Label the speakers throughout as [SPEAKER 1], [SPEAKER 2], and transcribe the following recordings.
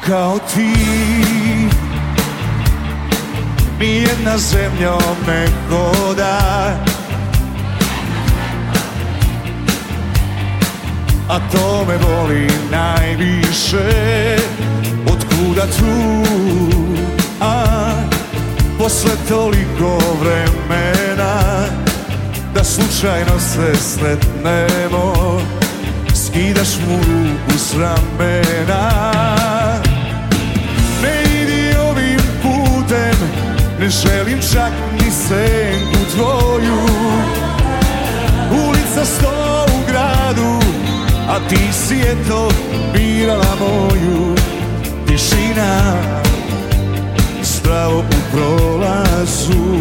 [SPEAKER 1] kao ti. Nijedna zemljom ne hoda, a to me boli najviše. Otkuda tu, posle toliko vremena, da slučajno se sretnemo, skidaš mu ruku s ramena. Ne idi ovim putem, ne želim čak ni senku tvoju. Ulica 100 u gradu, a ti si eto birala moju. Tišina spravo u prolazu,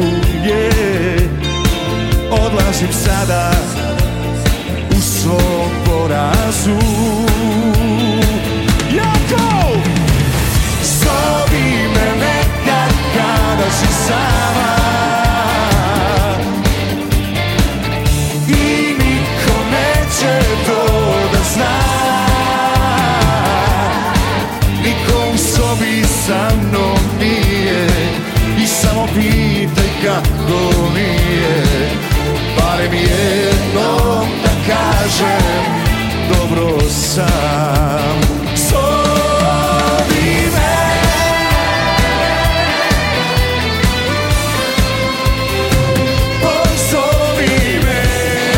[SPEAKER 1] odlazim sada u svom porazu. Jako! Zovi me nekad kada si sama i niko neće to da zna. Niko u sobi sa mnom nije i samo pitaj kako nije. Barem jednom da kažem dobro sam. Zovi me, pozovi me.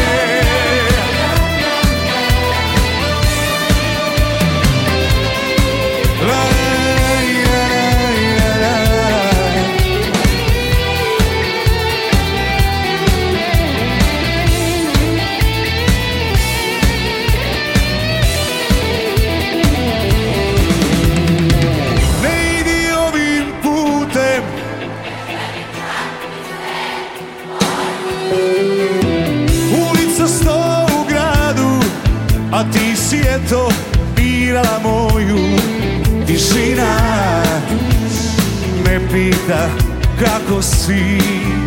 [SPEAKER 1] A ti si eto birala moju. Tišina me pita kako si,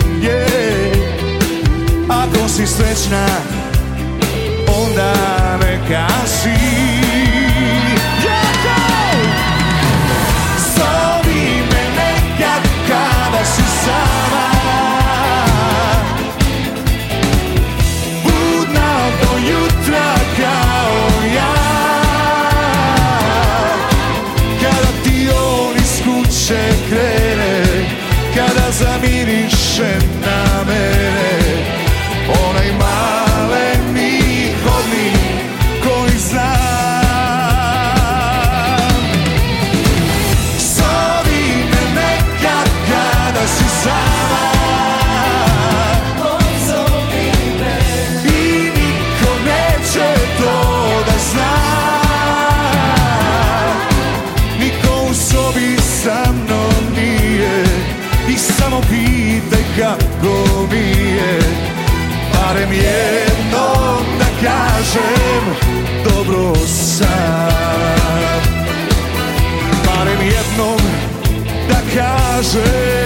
[SPEAKER 1] ako si srećna onda neka si. Zovi me nekad kada si sama, budna do jutra kao ja. Kada ti on iz kuće krene, kada zamiriše na mene, onaj maleni hodnik koji znam. Zovi me nekad kada si sama, pozovi me i niko neće to da zna. Niko u sobi sa mnom nije i samo pitaj kako mi je. Barem jednom da kažem dobro sam. Barem jednom da kažem